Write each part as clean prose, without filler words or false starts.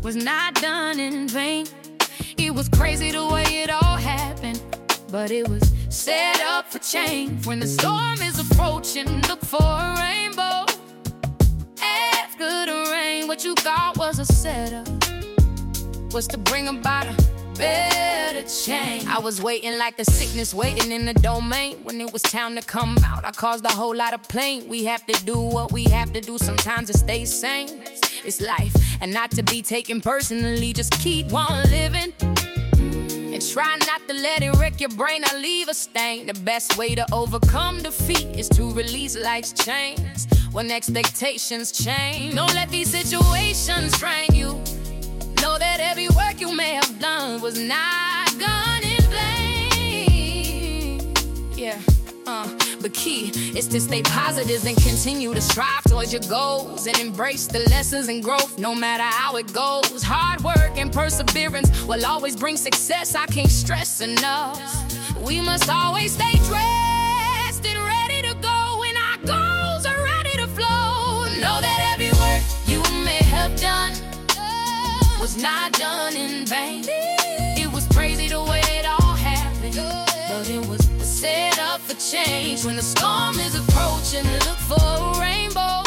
was not done in vain. It was crazy the way it all happened, but it was set up for change. When the storm is approaching, look for a rainbow. After the rain, what you thought was a setup was to bring about a better change. I was waiting like the sickness waiting in the domain. When it was time to come out, I caused a whole lot of pain. We have to do what we have to do sometimes to stay sane. It's life, and not to be taken personally. Just keep on living and try not to let it wreck your brain or leave a stain. The best way to overcome defeat is to release life's chains. When expectations change, don't let these situations drain you. Know that every work you may have done was not done in vain. Yeah, but key is to stay positive and continue to strive towards your goals and embrace the lessons and growth no matter how it goes. Hard work and perseverance will always bring success. I can't stress enough. We must always stay dressed and ready to go when our goals are ready to flow. Know that every work you may have done was not done in vain. It was crazy the way it all happened, but it was set up for change. When the storm is approaching, look for a rainbow.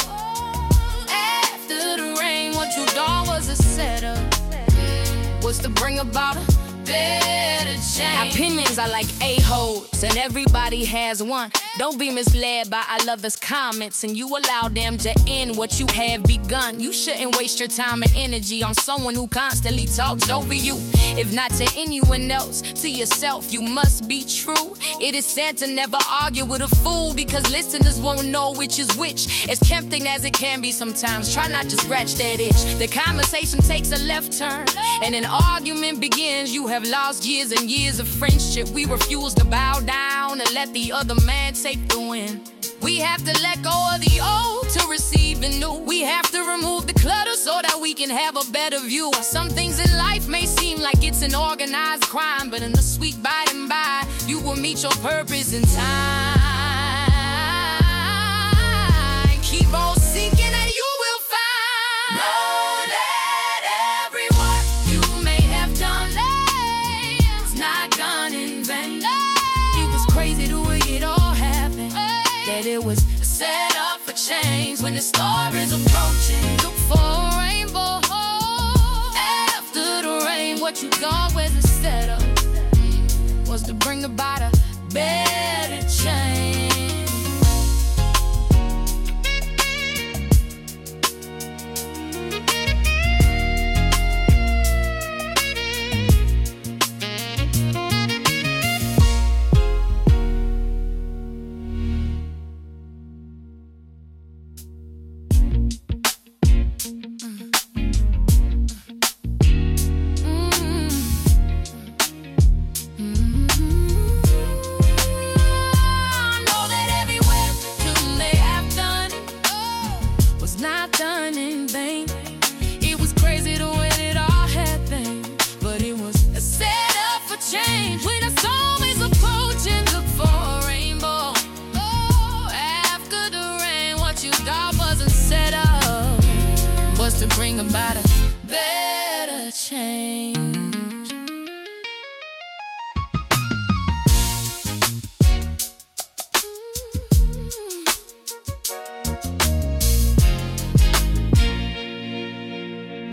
After the rain, what you thought was a setup was to bring about a better change. Opinions are like a-holes, and everybody has one. Don't be misled by our lovers' comments, and you allow them to end what you have begun. You shouldn't waste your time and energy on someone who constantly talks over you. If not to anyone else, to yourself, you must be true. It is said to never argue with a fool, because listeners won't know which is which. As tempting as it can be sometimes, try not to scratch that itch. The conversation takes a left turn, and an argument begins. You have lost years and years of friendship. We refuse to bow down and let the other man take the win. We have to let go of the old to receive the new. We have to remove the clutter so that we can have a better view. Some things in life may seem like it's an organized crime, but in the sweet by and by, you will meet your purpose in time. Keep on seeking and you will find. Know that every work you may have done was not done in vain. It was crazy the way it all happened, that it was set up for change. When the storm is approaching, look for a rainbow. After the rain, what you thought was a setup was to bring about a better change. Not done in vain. It was crazy the way it all happened, but it was set up for change. When a storm is approaching, look for a rainbow. After the rain, what you thought wasn't set up was to bring about a